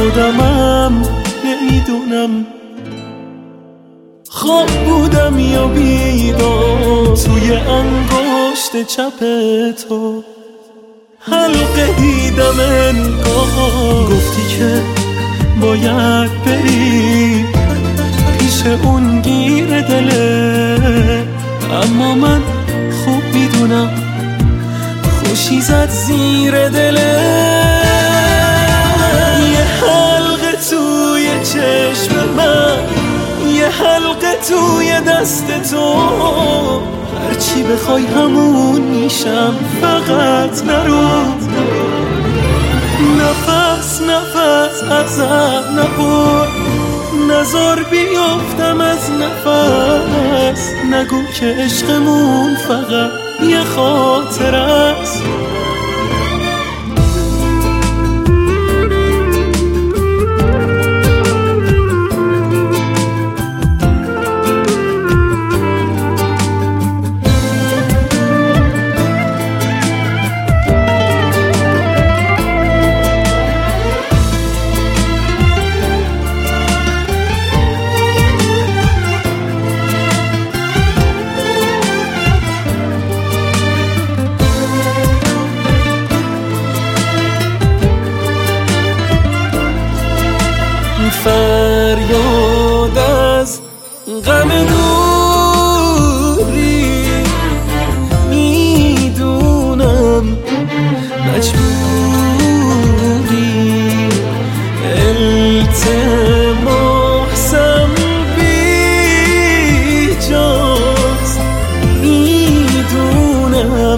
خودمم نمیدونم خواب بودم یا بیدار. توی انگشت چپ تو حلقه دیدم انگار. گفتی که باید بری پیش اون گیر دله، اما من خوب میدونم خوشی زد زیر دله. یه حلقه توی چشم من، یه حلقه توی دست تو، هرچی بخوای همون میشم، فقط نرو. نفس نفس ازم نبر، نزار بیافتم از نفس. نگو که عشقمون فقط یه خاطر است. فریاد از غم دوری، میدونم مجبوری. التماسم بیجاست، میدونم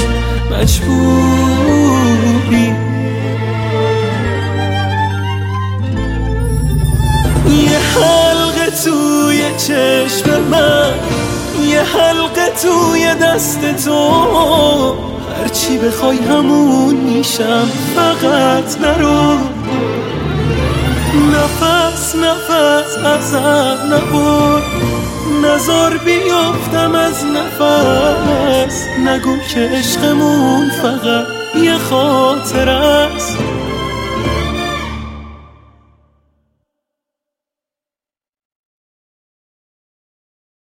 مجبوری. یه حلقه توی چشم من، یه حلقه توی دست تو، هرچی بخوای همون میشم، فقط نرو. نفس نفس ازم نبر، نزار بیافتم از نفس. نگو که عشقمون فقط یه خاطر